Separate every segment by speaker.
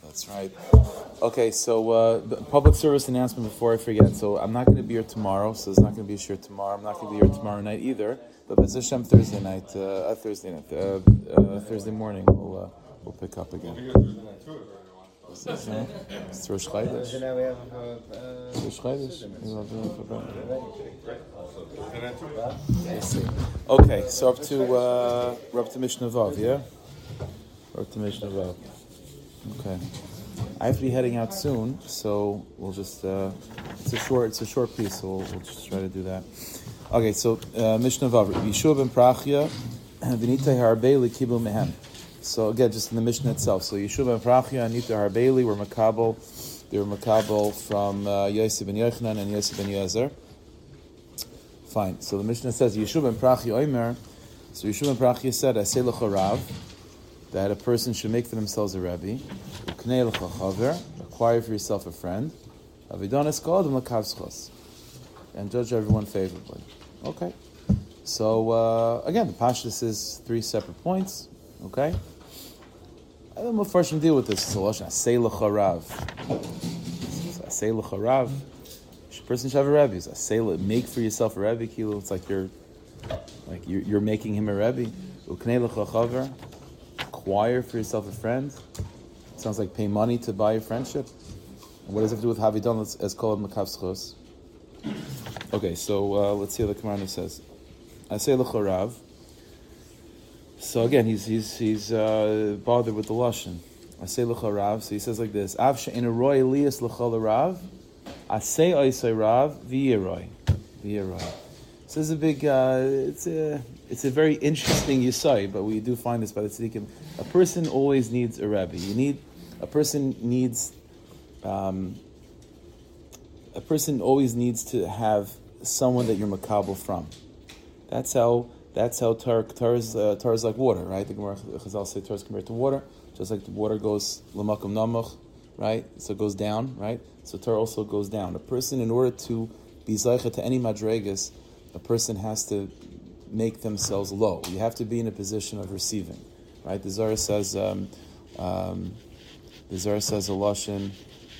Speaker 1: That's right. Okay, so the public service announcement before I forget. So I'm not going to be here tomorrow, so there's not going to be a shir tomorrow. I'm not going to be here tomorrow night either. But B'ez Hashem Thursday morning, we'll pick up again. It's Rosh Chodesh. Rosh Chodesh. Okay, so we're up to Mishnah Vav, yeah? We're up to Mishnah Vav. Okay. I have to be heading out soon, so we'll just it's a short piece, so we'll just try to do that. Okay, so Mishnah Vav, Yeshua ben Prachya, V'nitay Harbei L'Kibul Mehem. So again, just in the Mishnah itself. So Yeshua ben Prachya and Nitay Harbei were Makabel. They were Makabel from Yosef ben Yochanan and Yosef ben Yezer. Fine. So the Mishnah says Yeshua ben Prachya Omer. So Yeshua ben Prachya said, "Aseh l'cha Rav," that a person should make for themselves a Rebbe. Uknei l'cha chaver, acquire for yourself a friend. Avidonis kol adam l'kav schos, and judge everyone favorably. Okay. So again, the Pashtus is 3 separate points. Okay. I don't know if I should deal with this. So Aseh l'cha Rav. Aseh l'cha Rav. A person should have a Rebbe. Aseh, make for yourself a Rebbe. Kilo, it's like you're making him a Rebbe. Uknei l'cha chaver. Acquire for yourself a friend. It sounds like pay money to buy a friendship. And what does it have to do with Havidon as called Makav Schos? Okay, so let's see what the Gemara says. Aseh l'cha Rav. So again, he's bothered with the lashon. Aseh l'cha Rav. So he says like this: Av she'en roy elias l'cha l'Rav, aseh oisay Rav v'yiroi. So this is a big. It's a very interesting yisai, but we do find this by the tzaddikim. A person always needs a rebbe. A person always needs to have someone that you're makabel from. That's how Torah is like water, right? The Gemara Chazal say Torah is compared to water, just like the water goes l'makom namuch, right? So it goes down, right? So Torah also goes down. A person, in order to be zaycha to any madregas, a person has to make themselves low. You have to be in a position of receiving, right? The Zohar says a lashon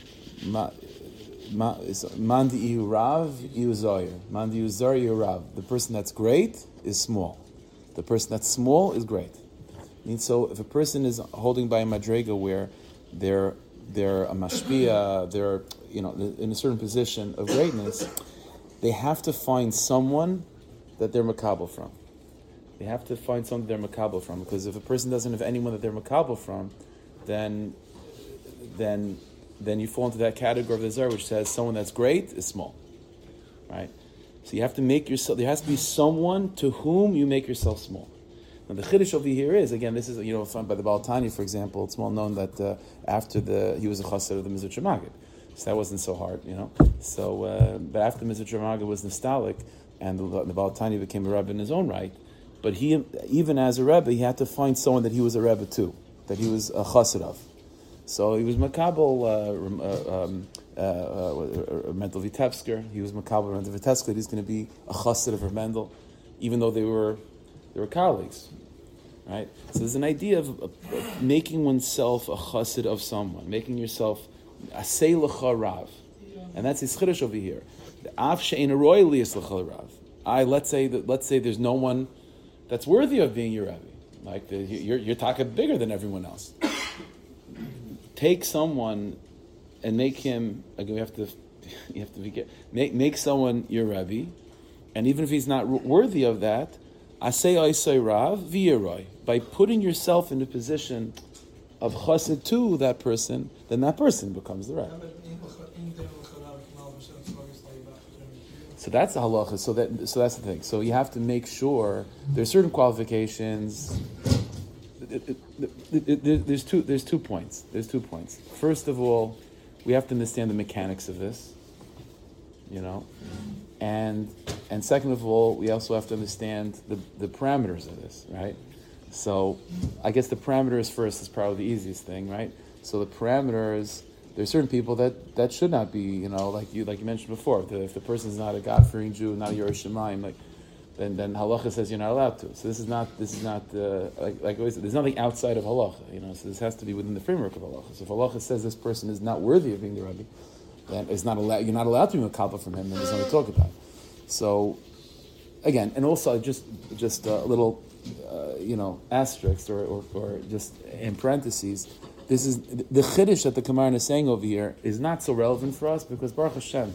Speaker 1: mandi ihu rav ihu zoyer. Mandi ihu zoyer ihu rav. The person that's great is small. The person that's small is great. And so if a person is holding by a madrega where they're a mashpia, they're in a certain position of greatness, they have to find someone that they're makabel from. They have to find someone that they're makabel from, because if a person doesn't have anyone that they're makabel from, then you fall into that category of the Zohar which says someone that's great is small, right? So you have to make yourself. There has to be someone to whom you make yourself small. Now the chiddush over here is, again, this is found by the Baal Tanya, for example. It's well known that after he was a chassid of the Mizrach Magid, so that wasn't so hard, So, but after the Mizrach Magid was nostalgic, and the Baal Tanya became a rebbe in his own right, but he, even as a rebbe, he had to find someone that he was a rebbe too, that he was a chassid of. So he was makabel Mendel Vitebsker. He was makabel Mendel Vitebsker. He's going to be a chassid of Mendel, even though they were colleagues, right? So there's an idea of making oneself a chassid of someone, making yourself aseh l'cha Rav, and that's his chiddush over here. The af she'en roy elias l'cha Rav. Let's say there's no one that's worthy of being your rebbe. Like you're talking bigger than everyone else. Take someone and make him. Again, you have to make someone your rebbe, and even if he's not worthy of that, aseh oisay Rav v'yiroi. By putting yourself in a position of chassid to that person, then that person becomes the rebbe. So that's the halacha. So that's the thing. So you have to make sure there's certain qualifications. There's 2 points. First of all, we have to understand the mechanics of this, and second of all, we also have to understand the parameters of this, right? So I guess the parameters first is probably the easiest thing, right? So the parameters, there's certain people that should not be, like you mentioned before. If the person's not a God-fearing Jew, not a Yerush Shamayim, then halacha says you're not allowed to. So this is not like always. There's nothing outside of halacha, So this has to be within the framework of halacha. So if halacha says this person is not worthy of being the rabbi, then it's not allowed. You're not allowed to be makalpa from him. Then there's nothing to talk about. So again, and also just a little asterisk or just in parentheses. This is the chiddush that the Gemara is saying over here is not so relevant for us because Baruch Hashem.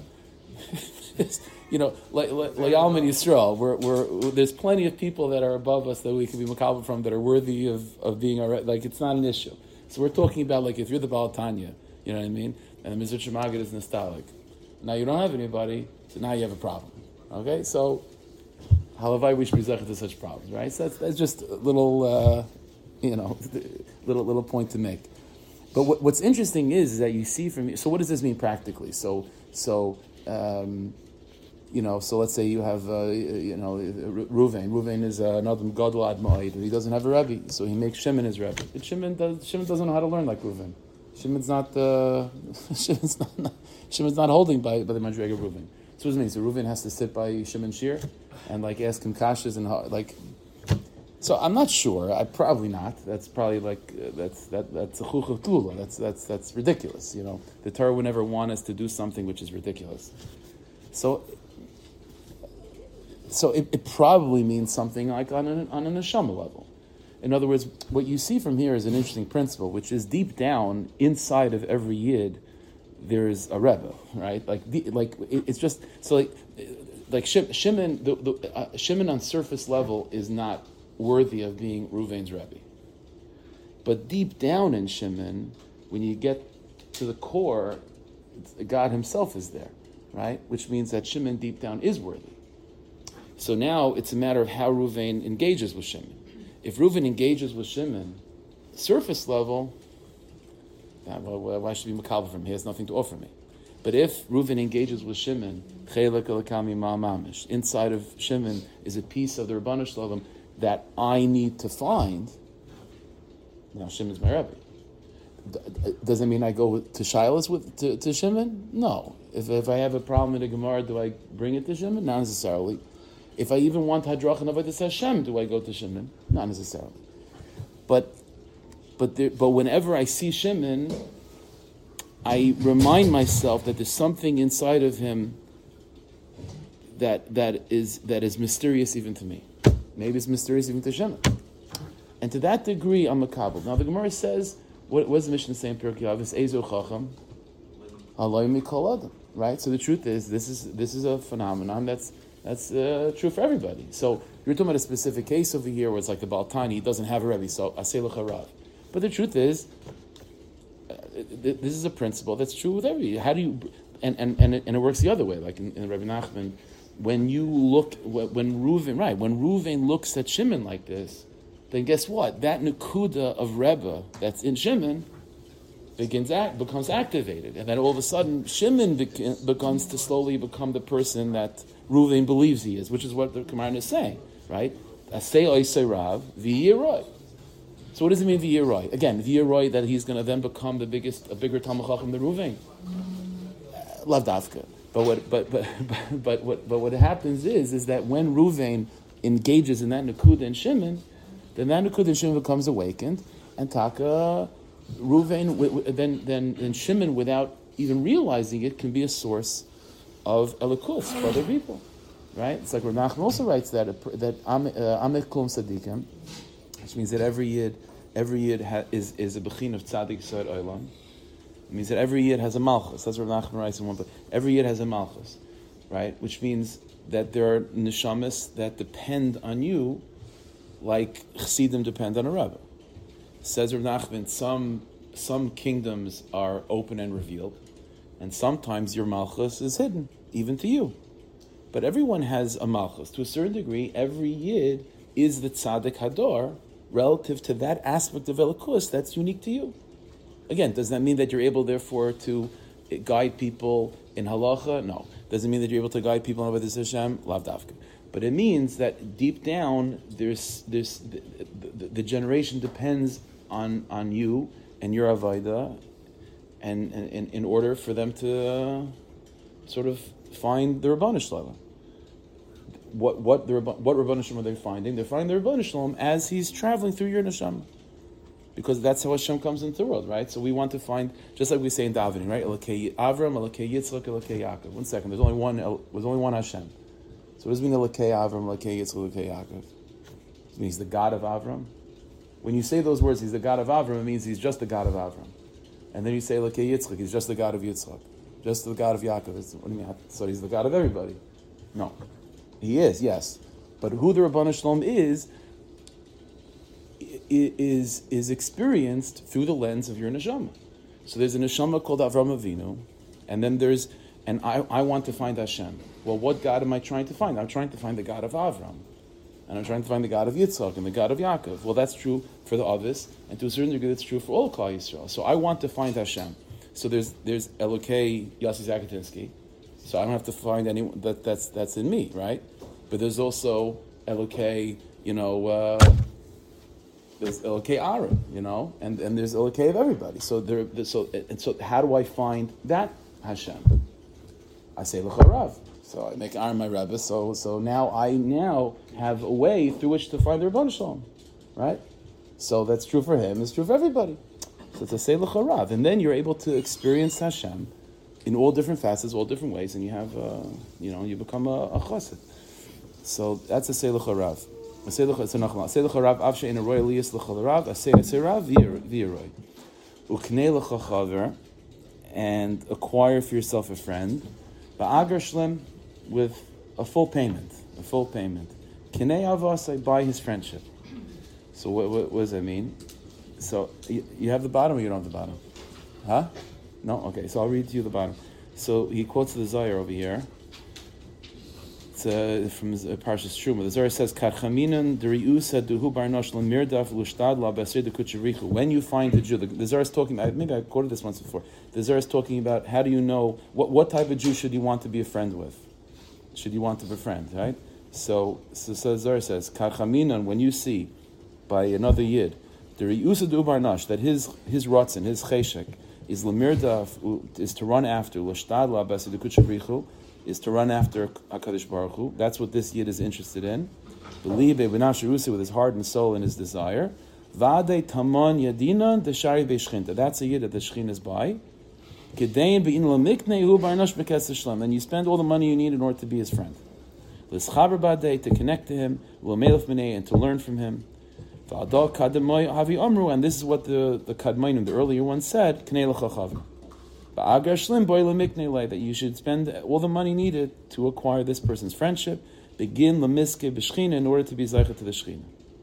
Speaker 1: Like Alman Yisrael, there's plenty of people that are above us that we can be makabel from that are worthy of being our, like it's not an issue. So we're talking about like if you're the Baal Tanya, you know what I mean, and the Mizrach Shemagid is nostalgic. Now you don't have anybody, so now you have a problem. Okay, so halavai we should be zeichet to such problems, right? So that's just a little, little point to make. But what's interesting is that you see from so what does this mean practically? So let's say you have, Reuven. Reuven is an Adam Gadol Ad Ma'id. He doesn't have a Rebbe, so he makes Shimon his Rebbe. But Shimon doesn't know how to learn like Reuven. Shimon's not holding by the Madrega of Reuven. So what does it mean? So Reuven has to sit by Shimon Shir and like ask him kashas and like. So I'm not sure. Probably not. That's probably that's a chuch tula. That's ridiculous. The Torah would never want us to do something which is ridiculous. So it probably means something like on a neshama level. In other words, what you see from here is an interesting principle, which is deep down inside of every yid, there's a rebbe, right? It's just so like Shimon. Shimon on surface level is not worthy of being Reuven's rebbe, but deep down in Shimon, when you get to the core, God Himself is there, right? Which means that Shimon deep down is worthy. So now it's a matter of how Reuven engages with Shimon. If Reuven engages with Shimon, surface level, why should we be makabel from him? He has nothing to offer me. But if Reuven engages with Shimon, inside of Shimon is a piece of the Rabbanu Shalom that I need to find. Now Shimon's my Rebbe. Does it mean I go to Shilas to Shimon? No. If I have a problem in the Gemara, do I bring it to Shimon? Not necessarily. If I even want Hadrach and Avodas Hashem, do I go to Shimon? Not necessarily. But whenever I see Shimon, I remind myself that there's something inside of him that is mysterious even to me. Maybe it's mysterious even to Shimon. And to that degree, I'm a Kabbalah. Now the Gemara says, what does the Mishnah say in Pirkei Avos? Ezo Chacham, Aloi Mikol Adam. Right? So the truth is, this is a phenomenon that's true for everybody. So you're talking about a specific case over here where it's like the Baal Tani, he doesn't have a Rebbe, so Aseh Lecha Rav. But the truth is, this is a principle that's true with everybody. How do you, and it works the other way, like in Rabbi Nachman, when Reuven looks at Shimon like this, then guess what? That Nakuda of Rebbe that's in Shimon becomes activated, and then all of a sudden Shimon becomes to slowly become the person that Reuven believes he is, which is what the Gemara is saying, right? Asei oisei Rav v'yiroi. So what does it mean v'yiroi? Again, v'yiroi that he's going to then become a bigger Talmid Chacham than Reuven. Lav dafka. But what happens is that when Reuven engages in that Nakuda in Shimon, then that Nakuda in Shimon becomes awakened, and Taka Reuven then Shimon, without even realizing it, can be a source of elikus for other people, right? It's like Rav Nachman also writes that Amech Klum Sadikim, which means that every yid is a bechin of tzaddik sod olam. It means that every yid has a malchus. That's what Rav Nachman writes in one book. Every yid has a malchus, right? Which means that there are neshamas that depend on you, like chassidim depend on a rebbe. Says Rav Nachman, some kingdoms are open and revealed, and sometimes your malchus is hidden, even to you. But everyone has a malchus. To a certain degree, every yid is the tzaddik hador relative to that aspect of elikus that's unique to you. Again, does that mean that you're able, therefore, to guide people in halacha? No. Does it mean that you're able to guide people in Avodas Hashem? Lav dafka. But it means that deep down, the generation depends on you and your avodah, and in order for them to sort of find the Rabbanu Shalom. what Rabban Shalom are they finding? They're finding the Rabban Shalom as he's traveling through your neshama, because that's how Hashem comes into the world, right? So we want to find, just like we say in davening, right? Elokei Avram, Elokei Yitzchak, Elokei Yaakov. 1 second, there's only one Hashem. So what does it mean Elokei Avram, Elokei Yitzchak, Elokei Yaakov? It means he's the God of Avram. When you say those words, he's the God of Avram, it means he's just the God of Avram. And then you say Elokei Yitzchak, he's just the God of Yitzchak, just the God of Yaakov. What do you mean? So he's the God of everybody? No, he is, yes. But who the Rabban Shalom is experienced through the lens of your neshama. So there's a neshama called Avram Avinu, and then I want to find Hashem. Well, what God am I trying to find? I'm trying to find the God of Avram, and I'm trying to find the God of Yitzchak and the God of Yaakov. Well, that's true for the Avis, and to a certain degree, that's true for all Klal Yisrael. So I want to find Hashem. So there's Elokei Yossi Zakatinsky. So I don't have to find anyone that's in me, right? But there's also Elokei, there's Elokei Aaron, and there's Elokei of everybody. So so how do I find that Hashem? I say L'charav. So I make Aaron my Rebbe. So now I have a way through which to find the Rebbeinu Shalom, right? So that's true for him. It's true for everybody. So to say L'charav, and then you're able to experience Hashem in all different facets, all different ways, and you have, you become a chassid. So that's a Seilach Harav. A Seilach Harav, av she'en aroi liyas l'charav, a Seilach v'yaroi. Uknei l'chachaver, and acquire for yourself a friend. Ba'agar shlem, with a full payment. Kinei avos, I buy his friendship. So what does that mean? So you have the bottom or you don't have the bottom? Huh? No? Okay, so I'll read to you the bottom. So he quotes the Zohar over here. It's from Parshas Truma. The Zohar says, when you find the Jew, the Zohar is talking about, maybe I quoted this once before, the Zohar is talking about how do you know, what type of Jew should you want to be a friend with? Should you want to befriend, right? So the Zohar says, when you see by another Yid, that his rotzen, his cheshek, is lemirdaf, is to run after l'shtadla b'asidukut is to run after HaKadosh Baruch Hu. That's what this Yid is interested in. Believe with his heart and soul and his desire. Vade tamon yadina deshari beishchinta. That's a Yid that the Shechin is by. Kedein be'in lamiknei barnash b'kesed shlam. And you spend all the money you need in order to be his friend. L'schaber b'adei, to connect to him, l'melech b'nei, and to learn from him. And this is what the Kadmainim, the earlier ones, said, that you should spend all the money needed to acquire this person's friendship, begin lemiske b'shchina, in order to be zeicha to the shchina.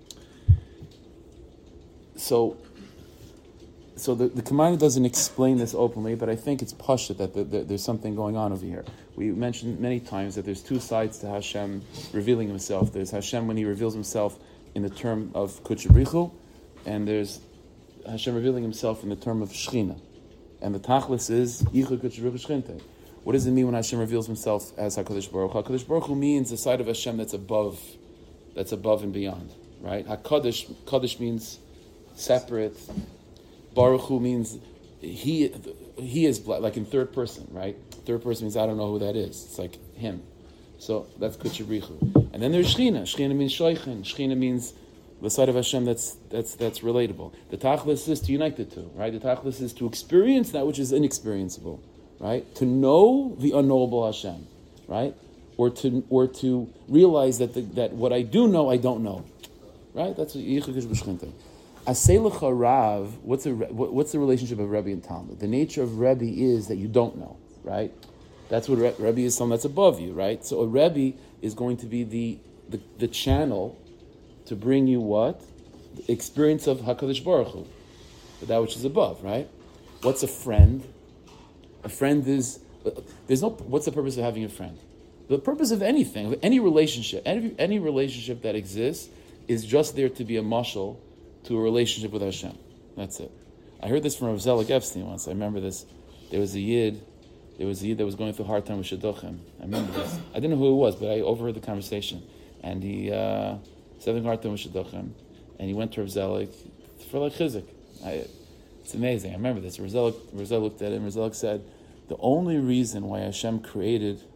Speaker 1: So the Kadmainim doesn't explain this openly, but I think it's pashut that there's something going on over here. We mentioned many times that there's two sides to Hashem revealing himself. There's Hashem when he reveals himself in the term of Kutchabrichu, and there's Hashem revealing himself in the term of Shechina. And the Tachlis is Yichud Kutchabrichu Shechinte. What does it mean when Hashem reveals himself as HaKadosh Baruch Hu? HaKadosh Baruch Hu means the side of Hashem that's above and beyond, right? Kaddish means separate. Baruch Hu means he is like in third person, right? Third person means I don't know who that is. It's like him. So that's Kutchabrichu. And then there's Shechina. Shechina means Shoichin. Shechina means the side of Hashem that's relatable. The Tachlis is to unite the two, right? The Tachlis is to experience that which is inexperienceable, right? To know the unknowable Hashem, right? Or to realize that what I do know, I don't know, right? That's what Yichud B'Shchinte. Aselech Harav, what's the relationship of Rebbe and Talmud? The nature of Rebbe is that you don't know, right? That's what Rebbe is, someone that's above you, right? So a Rebbe is going to be the channel to bring you what? The experience of HaKadosh Baruch Hu, that which is above, right? What's a friend? A friend is, what's the purpose of having a friend? The purpose of anything, of any relationship, any relationship that exists is just there to be a mashal to a relationship with Hashem. That's it. I heard this from Rav Zelig Epstein once. I remember this. There was a Yid that was going through a hard time with Shidduchim. I remember this. I didn't know who it was, but I overheard the conversation. And he was having a hard time with Shidduchim. And he went to Rav Zelig for like chizik. It's amazing. I remember this. Rav Zelig looked at him. Rav Zelig said, the only reason why Hashem created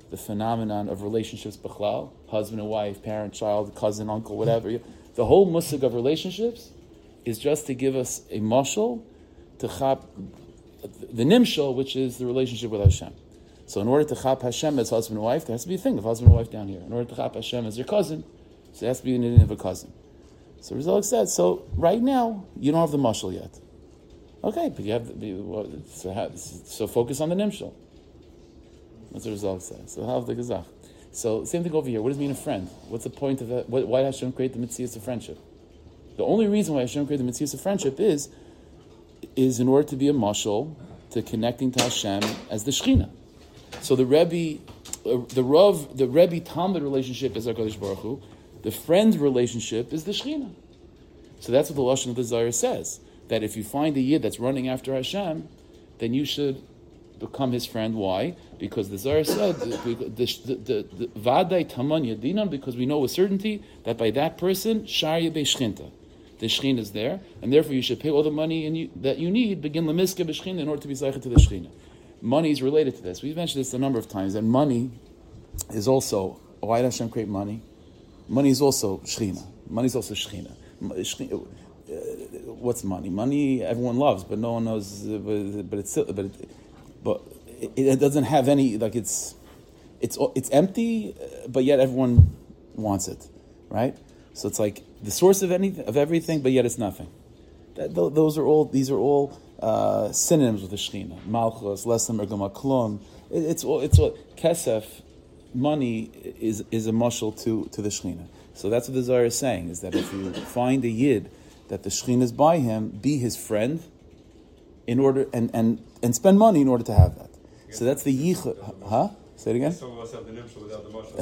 Speaker 1: the phenomenon of relationships b'chlal, husband and wife, parent, child, cousin, uncle, whatever. The whole musig of relationships is just to give us a mashal to chap the nimshal, which is the relationship with Hashem. So in order to chap Hashem as husband and wife, there has to be a thing of husband and wife down here. In order to chap Hashem as your cousin, so there has to be an idea of a cousin. So Rizal said, so right now, you don't have the mashal yet. Okay, but you have so focus on the nimshal. That's what Rizal said. So have the gazach. So same thing over here. What does it mean a friend? What's the point of that? Why did Hashem create the mitzvah of friendship? The only reason why Hashem created the mitzvah of friendship is in order to be a mashal to connecting to Hashem as the Shechina. So the Rebbe Talmud relationship is HaKadosh Baruch Hu. The friend relationship is the Shechina. So that's what the Lashon of the Zohar says, that if you find a Yid that's running after Hashem, then you should become his friend. Why? Because the Zohar said, the Vadai Taman Yadinan, because we know with certainty that by that person, Sharya Be'Shchinta, the Shechina is there, and therefore you should pay all the money that you need, begin Lemiske Be'Shchinta, in order to be Zaycha to the Shechina. Money is related to this. We've mentioned this a number of times, and money is also, why did Hashem create money? Money is also Shechina. Money is also Shechina. What's money? Money everyone loves, but no one knows. But it doesn't have any, like it's empty, but yet everyone wants it, right? So it's like the source of everything, but yet it's nothing. These are all synonyms with the Shechina. Malchus, Lesem, Ergama, Klum. It's all Kesef. Money is a mashal to the Shechina. So that's what the Zohar is saying, is that if you find a Yid that the Shechina is by him, be his friend in order and spend money in order to have that. So that's the yichud. Huh? Say it again.
Speaker 2: Some of us have the nimshal without the mashal.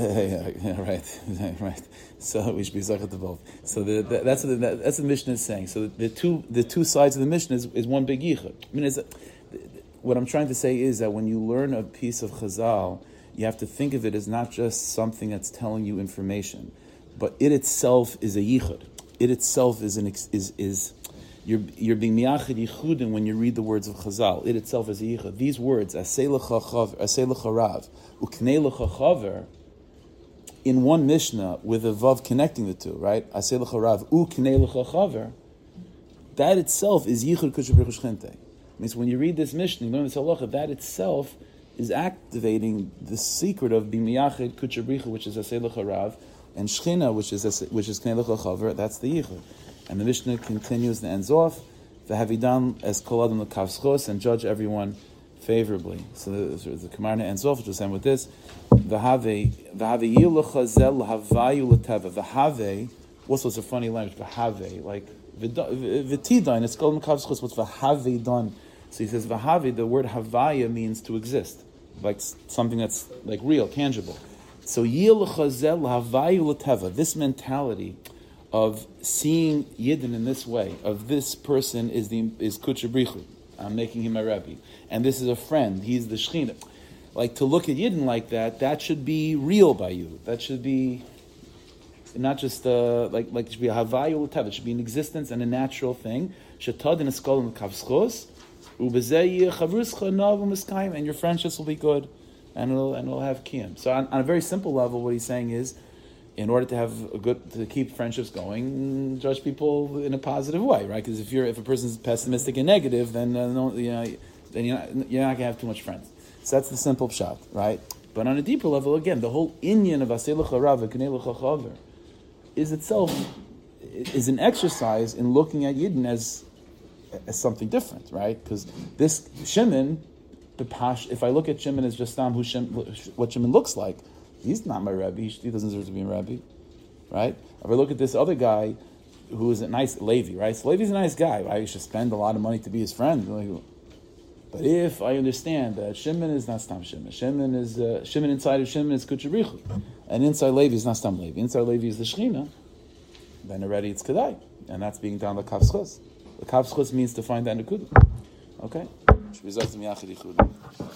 Speaker 1: Right. So we should be zachat to both. So that's what the Mishnah is saying. So the two sides of the Mishnah is one big yichud. I mean, what I'm trying to say is that when you learn a piece of Chazal, you have to think of it as not just something that's telling you information, but it itself is a yichud. It itself is you're being miyachid yichudim when you read the words of Chazal. It itself is a yichud. These words, aseh lecha rav, uknei lecha chaver, in one Mishnah with a vav connecting the two, right? Aseh lecha rav, uknei lecha chaver. That itself is yichud kudsha b'ruch shchinte. Means when you read this Mishnah, you learn this halacha, that itself is activating the secret of b'miyachid kutchabricha, which is aseh lecha rav, and shchina, which is knei lecha chaver. That's the yichud. And the Mishnah continues and ends off, v'havidan es kol adam l'kav schos, and judge everyone favorably. So the Kamarna ends off, which will end with this: v'have yilucha zel l'havayu l'teva. V'have, also it's a funny language. V'have, like v'tidain, it's kol adam l'kav schos. What's v'have done? So he says, v'havi, the word havaya means to exist, like something that's like real, tangible. So yil chazel havayu l'teva, this mentality of seeing Yidden in this way, of this person is Kutsha Brichu, I'm making him a Rebbe, and this is a friend, he's the Shechina. Like to look at Yidden like that should be real by you. That should be not just like it should be a havayu l'teva. It should be an existence and a natural thing. Shetad in a skull and kavschos. And your friendships will be good, and it'll have kiyum. So on a very simple level, what he's saying is, in order to keep friendships going, judge people in a positive way, right? Because if a person's pessimistic and negative, then you're not going to have too much friends. So that's the simple pshat, right? But on a deeper level, again, the whole inyan of aseh lecha rav v'knei lecha chaver is an exercise in looking at Yidden as something different, right? Because this Shimon, if I look at Shimon as just what Shimon looks like, he's not my Rebbe. He doesn't deserve to be a Rebbe, right? If I look at this other guy who is a nice Levi, right? So Levi's a nice guy, right? You should spend a lot of money to be his friend. But if I understand that Shimon is not Stam Shimon, Shimon inside of Shimon is Kutshabrichu, and inside Levi is not Stam Levi, inside Levi is the Shechina, then already it's Kedai, and that's being down the Kavschus. The Kavschus means to find that Nekudah. Okay?